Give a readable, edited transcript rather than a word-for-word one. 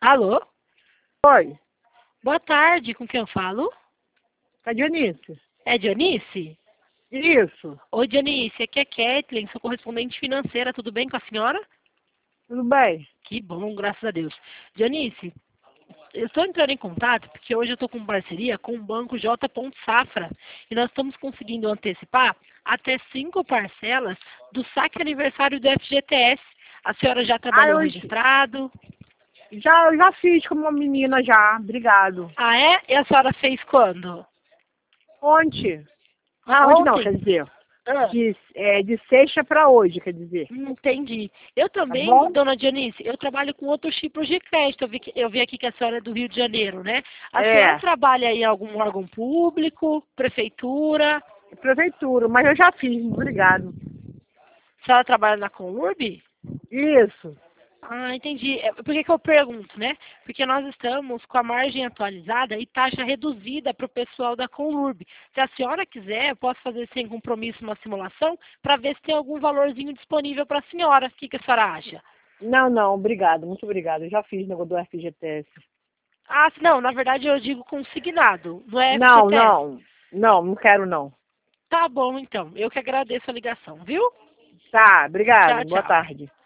Alô? Oi, Boa tarde, com quem eu falo? tá Dionísio? É Dionice? Isso, Oi, Dionice, aqui é Kathleen, sou correspondente financeira, tudo bem com a senhora? tudo bem? Que bom, graças a Deus. Dionice, eu estou entrando em contato porque hoje eu estou com parceria com o Banco J. Safra e nós estamos conseguindo antecipar até 5 parcelas do saque aniversário do FGTS. A senhora já Ah, trabalhou registrado? eu já fiz com uma menina já, obrigado. Ah, é? E a senhora fez quando? Ontem, Ah, ontem não, ontem. quer dizer, Ah. de sexta para hoje, quer dizer, Entendi. Eu tá também, bom? dona Dionice, eu trabalho com outros tipos de crédito. Eu vi aqui que a senhora é do Rio de Janeiro, né? A senhora É, trabalha em algum órgão público, prefeitura? prefeitura, mas eu já fiz, obrigado. A senhora trabalha na Conurb? Isso, Ah, entendi. Por que que eu pergunto, né? Porque nós estamos com a margem atualizada e taxa reduzida para o pessoal da Conurb. Se a senhora quiser, eu posso fazer sem compromisso uma simulação para ver se tem algum valorzinho disponível para a senhora. O que que a senhora acha? não, obrigado, muito obrigado, eu já fiz negócio do FGTS. Ah, não, na verdade eu digo consignado, não é Não, FGTS. não, não quero não. Tá bom, então. Eu que agradeço a ligação, viu? Tá, obrigado, Tchau, boa tchau. tarde.